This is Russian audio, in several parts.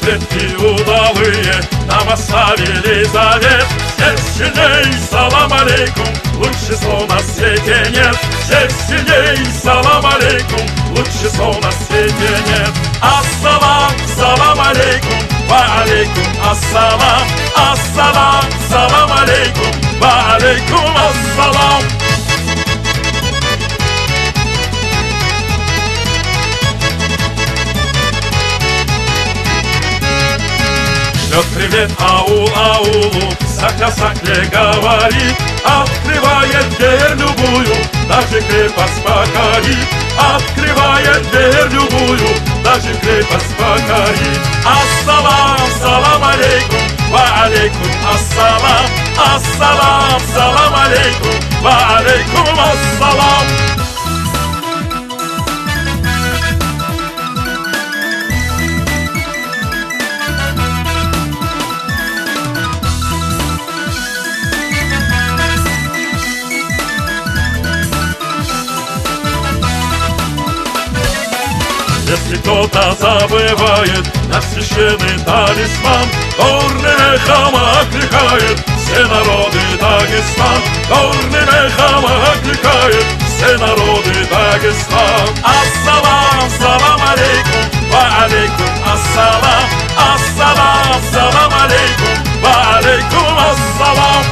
предки удалые нам оставили завет. Всех сильней, салам алейкум, лучше слов на свете нет. Всех сильней, салам алейкум, лучше слов на свете нет. Ассалам, салам алейкум, ва алейкум ассалам. Ассалам, салам алейкум, ва алейкум ассалам. Шлет привет аул аулу, сакля-сакле говорит, открывает дверь любую, даже крепость покорит. Открывает дверь любую, даже крепость покорит. Ассалам, салам алейкум, ва алейкум ассалам. Ассалам, салам алейкум, ва алейкум ассалам. Если кто-то забывает наш священный талисман, горным эхом окликает все народы Дагестан. Горным эхом окликает все народы Дагестан. Ассалам, салам алейкум, ва алейкум ассалам. Ассалам, салам алейкум, ва алейкум ассалам.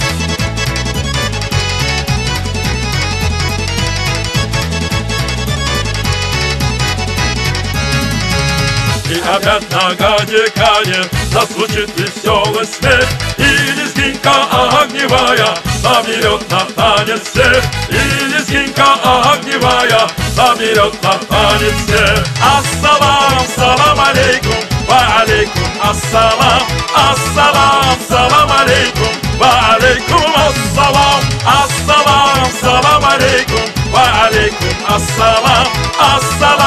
И опять на Гадикане зазвучит веселый смех, и лезгинка огневая заберет на танец всех. И лезгинка огневая заберет на танец всех. Ассалам, салам алейкум, ва алейкум ассалам. Ассалам, салам алейкум, ва алейкум ассалам. Ассалам, салам алейкум, ва алейкум ассалам. Ассалам.